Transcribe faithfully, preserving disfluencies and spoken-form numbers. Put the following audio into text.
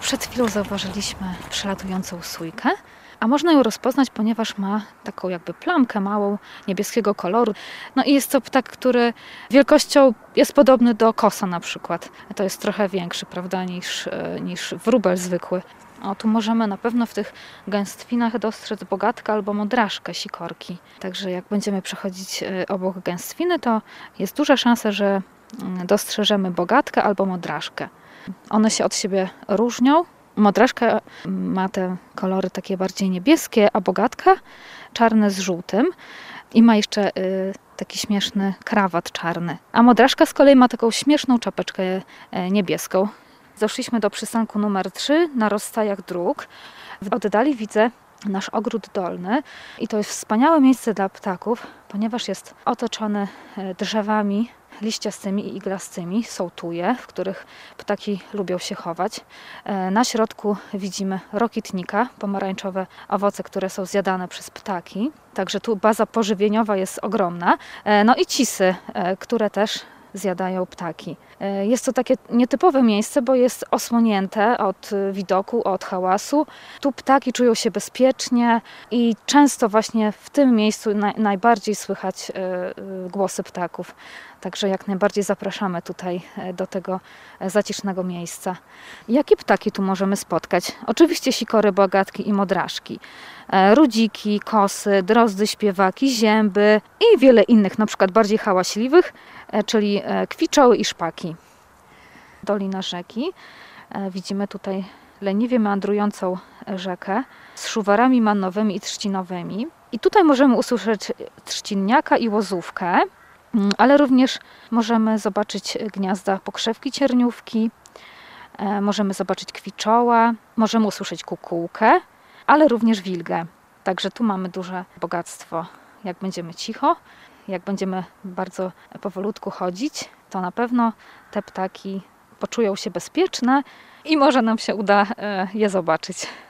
Przed chwilą zauważyliśmy przelatującą sójkę, a można ją rozpoznać, ponieważ ma taką jakby plamkę małą niebieskiego koloru. No i jest to ptak, który wielkością jest podobny do kosa na przykład. To jest trochę większy, prawda, niż, niż wróbel zwykły. O, tu możemy na pewno w tych gęstwinach dostrzec bogatkę albo modraszkę sikorki. Także jak będziemy przechodzić obok gęstwiny, to jest duża szansa, że dostrzeżemy bogatkę albo modraszkę. One się od siebie różnią. Modraszka ma te kolory takie bardziej niebieskie, a bogatka czarne z żółtym i ma jeszcze y, taki śmieszny krawat czarny. A modraszka z kolei ma taką śmieszną czapeczkę y, niebieską. Doszliśmy do przystanku numer trzy na rozstajach dróg. W oddali widzę nasz ogród dolny i to jest wspaniałe miejsce dla ptaków, ponieważ jest otoczony drzewami liściastymi i iglastymi, są tuje, w których ptaki lubią się chować. Na środku widzimy rokitnika, pomarańczowe owoce, które są zjadane przez ptaki. Także tu baza pożywieniowa jest ogromna. No i cisy, które też zjadają ptaki. Jest to takie nietypowe miejsce, bo jest osłonięte od widoku, od hałasu. Tu ptaki czują się bezpiecznie i często właśnie w tym miejscu naj, najbardziej słychać głosy ptaków. Także jak najbardziej zapraszamy tutaj do tego zacisznego miejsca. Jakie ptaki tu możemy spotkać? Oczywiście sikory, bogatki i modraszki. Rudziki, kosy, drozdy, śpiewaki, zięby i wiele innych, na przykład bardziej hałaśliwych, czyli kwiczoły i szpaki. Dolina rzeki. Widzimy tutaj leniwie meandrującą rzekę z szuwarami mannowymi i trzcinowymi. I tutaj możemy usłyszeć trzcinniaka i łozówkę, ale również możemy zobaczyć gniazda pokrzewki cierniówki, możemy zobaczyć kwiczoła, możemy usłyszeć kukułkę, ale również wilgę. Także tu mamy duże bogactwo. Jak będziemy cicho, jak będziemy bardzo powolutku chodzić, to na pewno te ptaki poczują się bezpieczne i może nam się uda je zobaczyć.